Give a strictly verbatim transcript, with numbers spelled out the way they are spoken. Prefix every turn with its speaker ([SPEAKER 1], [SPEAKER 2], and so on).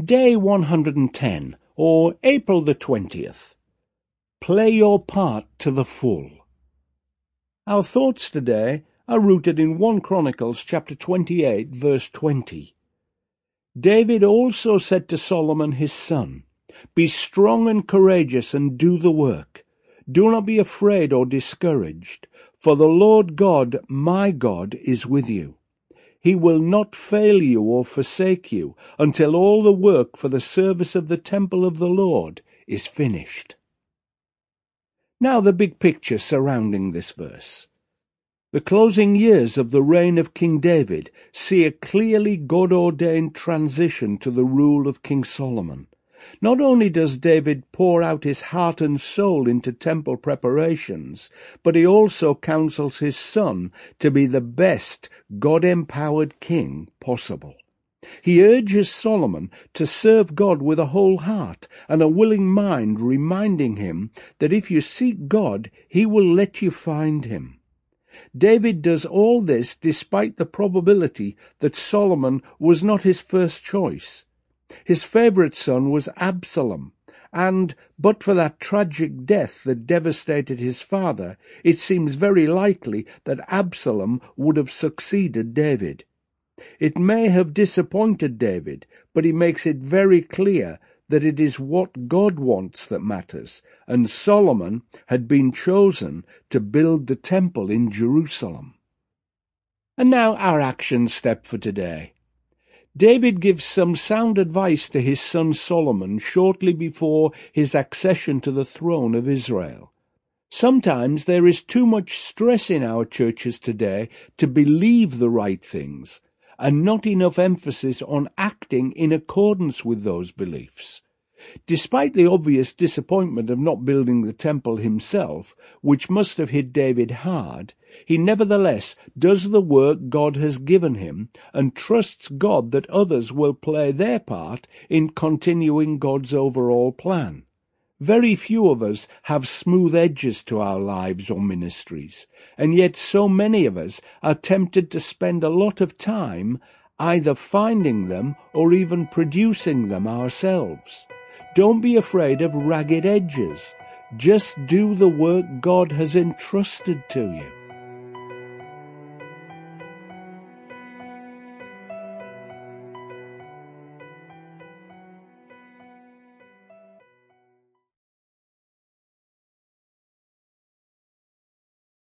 [SPEAKER 1] Day one hundred ten, or April the twentieth. Play your part to the full. Our thoughts today are rooted in First Chronicles chapter twenty-eight, verse twenty. David also said to Solomon his son, "Be strong and courageous and do the work. Do not be afraid or discouraged, for the Lord God, my God, is with you. He will not fail you or forsake you until all the work for the service of the temple of the Lord is finished." Now the big picture surrounding this verse. The closing years of the reign of King David see a clearly God-ordained transition to the rule of King Solomon. Not only does David pour out his heart and soul into temple preparations, but he also counsels his son to be the best God-empowered king possible. He urges Solomon to serve God with a whole heart and a willing mind, reminding him that if you seek God, he will let you find him. David does all this despite the probability that Solomon was not his first choice. His favourite son was Absalom, and, but for that tragic death that devastated his father, it seems very likely that Absalom would have succeeded David. It may have disappointed David, but he makes it very clear that it is what God wants that matters, and Solomon had been chosen to build the temple in Jerusalem. And now our action step for today. David gives some sound advice to his son Solomon shortly before his accession to the throne of Israel. Sometimes there is too much stress in our churches today to believe the right things, and not enough emphasis on acting in accordance with those beliefs. Despite the obvious disappointment of not building the temple himself, which must have hit David hard, he nevertheless does the work God has given him and trusts God that others will play their part in continuing God's overall plan. Very few of us have smooth edges to our lives or ministries, and yet so many of us are tempted to spend a lot of time either finding them or even producing them ourselves. Don't be afraid of ragged edges. Just do the work God has entrusted to you.